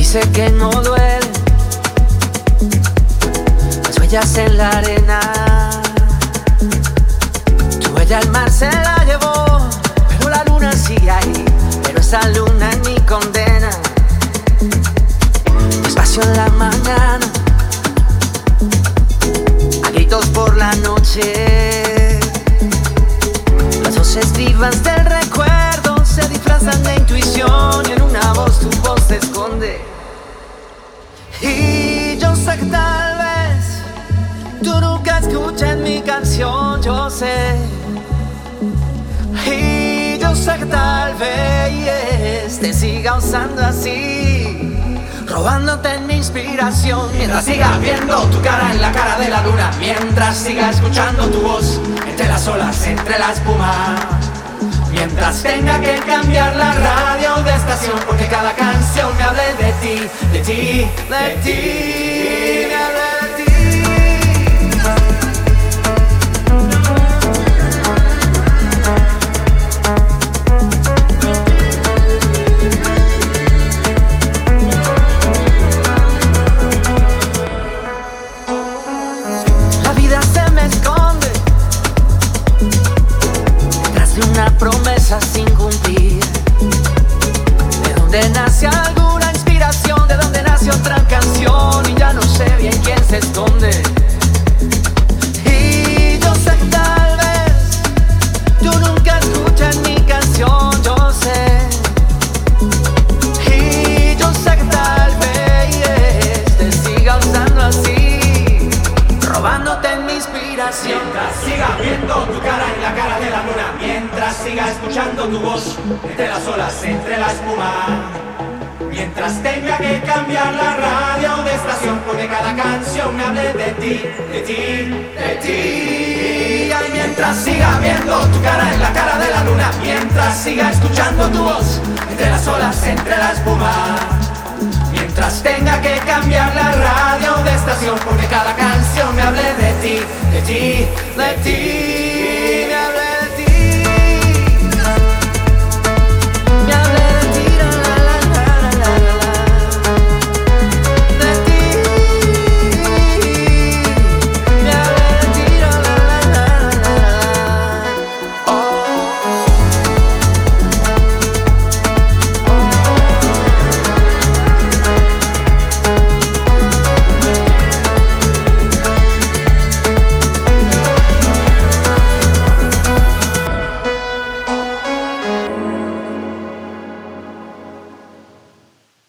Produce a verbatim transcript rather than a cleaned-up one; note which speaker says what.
Speaker 1: Dice que no duele, las huellas en la arena. Tu huella al mar se la llevó, pero la luna sigue ahí. Pero esa luna es mi condena. Despacio en la mañana, a gritos por la noche. Las voces vivas del recuerdo se disfrazan de intuición y en una voz tu voz se esconde. Y yo sé que tal vez tú nunca escuches mi canción, yo sé. Y yo sé que tal vez te siga usando así, robándote en mi inspiración. Mientras siga viendo tu cara en la cara de la luna, mientras siga escuchando tu voz entre las olas, entre la espuma, mientras tenga que cambiar la radio de estación, porque cada canción me hable de ti, de ti, de ti, me hable de ti. La vida se me esconde detrás de una promesa sin cumplir. ¿De dónde nace alguna inspiración? ¿De dónde nace otra canción? Y ya no sé bien quién se esconde. Y yo sé que tal vez tú nunca escuchas mi canción, yo sé. Y yo sé que tal vez te siga usando así, robándote en mi inspiración.
Speaker 2: Mientras siga viendo tu cara en la cara de la luna, mientras siga escuchando tu voz entre las olas, entre la espuma, mientras tenga que cambiar la radio de estación, porque cada canción me hable de ti, de ti, de ti. Ay, mientras siga viendo tu cara en la cara de la luna, mientras siga escuchando tu voz entre las olas, entre la espuma, mientras tenga que cambiar la radio de estación, porque cada canción me hable de ti, de ti, de ti.